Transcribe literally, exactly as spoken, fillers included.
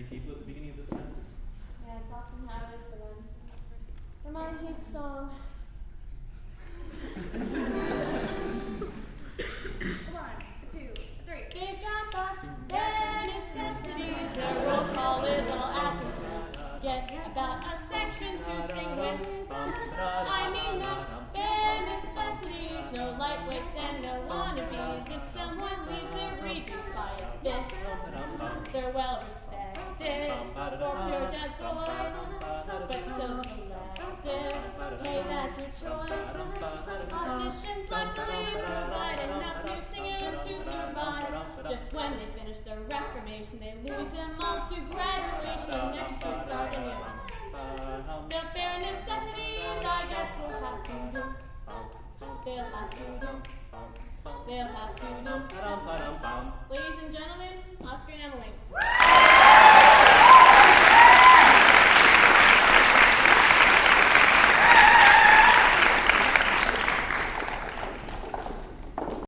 people at the beginning of the semester. Yeah, it's often how it is for them. Reminds me of a song. One, two, three. They've got the bare necessities. Their roll call is all attitudes. Get about a section to sing with. I mean the bare necessities. No lightweights and no wannabes. If someone leaves their reduced by a fifth, they're well respected for pure jazz voice, but so selective. Hey, that's your choice. Auditions luckily provide enough new singers to survive. Just when they finish their reformation, they lose them all to graduation. Next year starting in the bare necessities, I guess we'll have to do. They'll have to do. They'll have to do.